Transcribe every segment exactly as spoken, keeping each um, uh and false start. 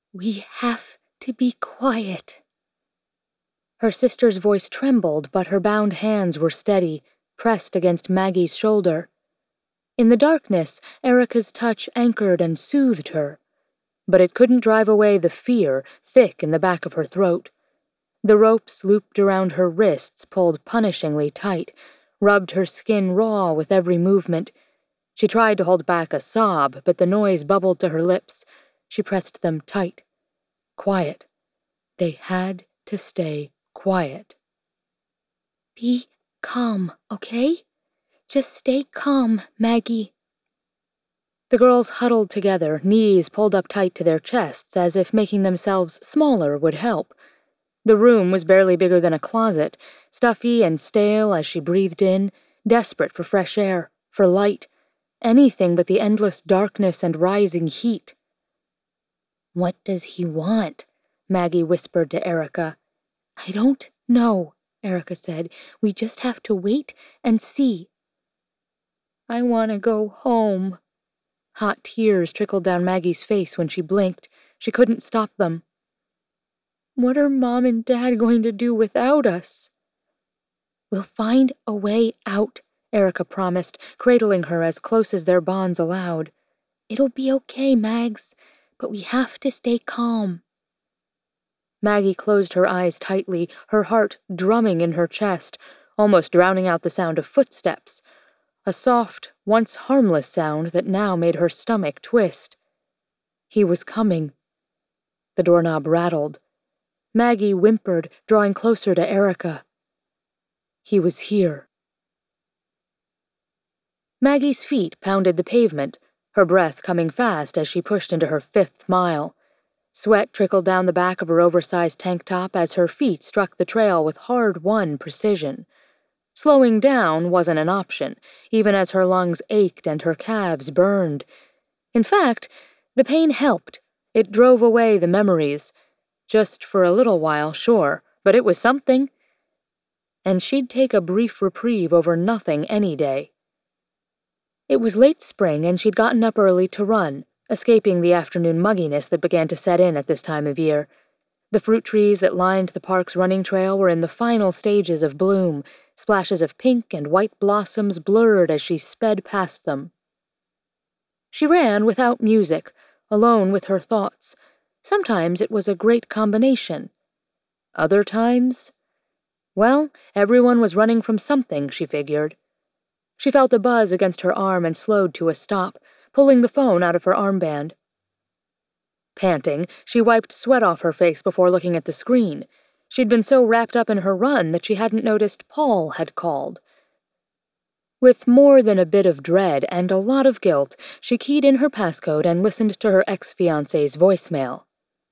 We have to be quiet. Her sister's voice trembled, but her bound hands were steady, pressed against Maggie's shoulder. In the darkness, Erica's touch anchored and soothed her, but it couldn't drive away the fear thick in the back of her throat. The ropes looped around her wrists pulled punishingly tight, rubbed her skin raw with every movement. She tried to hold back a sob, but the noise bubbled to her lips. She pressed them tight. Quiet. They had to stay quiet. Be calm, okay? Just stay calm, Maggie. The girls huddled together, knees pulled up tight to their chests, as if making themselves smaller would help. The room was barely bigger than a closet, stuffy and stale as she breathed in, desperate for fresh air, for light, anything but the endless darkness and rising heat. What does he want? Maggie whispered to Erica. I don't know, Erica said. We just have to wait and see. I want to go home. Hot tears trickled down Maggie's face when she blinked. She couldn't stop them. What are Mom and Dad going to do without us? We'll find a way out, Erica promised, cradling her as close as their bonds allowed. It'll be okay, Mags, but we have to stay calm. Maggie closed her eyes tightly, her heart drumming in her chest, almost drowning out the sound of footsteps, a soft, once harmless sound that now made her stomach twist. He was coming. The doorknob rattled. Maggie whimpered, drawing closer to Erica. He was here. Maggie's feet pounded the pavement, her breath coming fast as she pushed into her fifth mile. Sweat trickled down the back of her oversized tank top as her feet struck the trail with hard-won precision. Slowing down wasn't an option, even as her lungs ached and her calves burned. In fact, the pain helped. It drove away the memories. Just for a little while, sure, but it was something. And she'd take a brief reprieve over nothing any day. It was late spring, and she'd gotten up early to run, escaping the afternoon mugginess that began to set in at this time of year. The fruit trees that lined the park's running trail were in the final stages of bloom, splashes of pink and white blossoms blurred as she sped past them. She ran without music, alone with her thoughts. Sometimes it was a great combination. Other times, well, everyone was running from something, she figured. She felt a buzz against her arm and slowed to a stop, pulling the phone out of her armband. Panting, she wiped sweat off her face before looking at the screen. She'd been so wrapped up in her run that she hadn't noticed Paul had called. With more than a bit of dread and a lot of guilt, she keyed in her passcode and listened to her ex-fiancé's voicemail.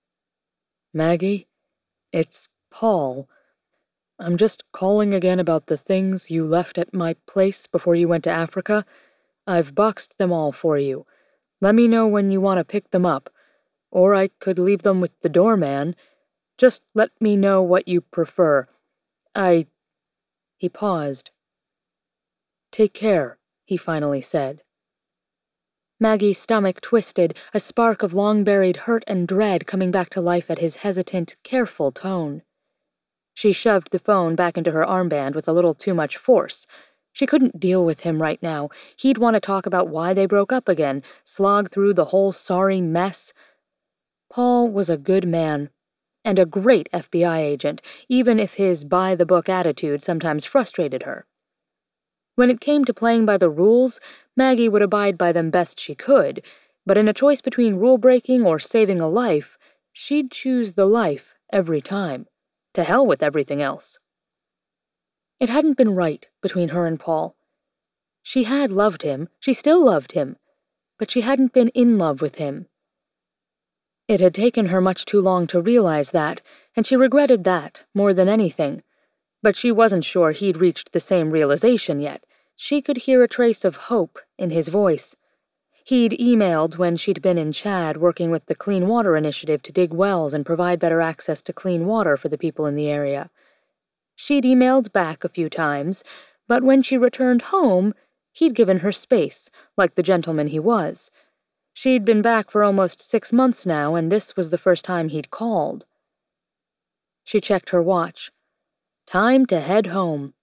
Maggie, it's Paul. I'm just calling again about the things you left at my place before you went to Africa. I've boxed them all for you. Let me know when you want to pick them up. Or I could leave them with the doorman. Just let me know what you prefer. I... He paused. Take care, he finally said. Maggie's stomach twisted, a spark of long-buried hurt and dread coming back to life at his hesitant, careful tone. She shoved the phone back into her armband with a little too much force. She couldn't deal with him right now. He'd want to talk about why they broke up again, slog through the whole sorry mess. Paul was a good man, and a great F B I agent, even if his by-the-book attitude sometimes frustrated her. When it came to playing by the rules, Maggie would abide by them best she could, but in a choice between rule-breaking or saving a life, she'd choose the life every time. To hell with everything else. It hadn't been right between her and Paul. She had loved him, she still loved him, but she hadn't been in love with him. It had taken her much too long to realize that, and she regretted that more than anything. But she wasn't sure he'd reached the same realization yet. She could hear a trace of hope in his voice. He'd emailed when she'd been in Chad working with the Clean Water Initiative to dig wells and provide better access to clean water for the people in the area. She'd emailed back a few times, but when she returned home, he'd given her space, like the gentleman he was. She'd been back for almost six months now, and this was the first time he'd called. She checked her watch. Time to head home.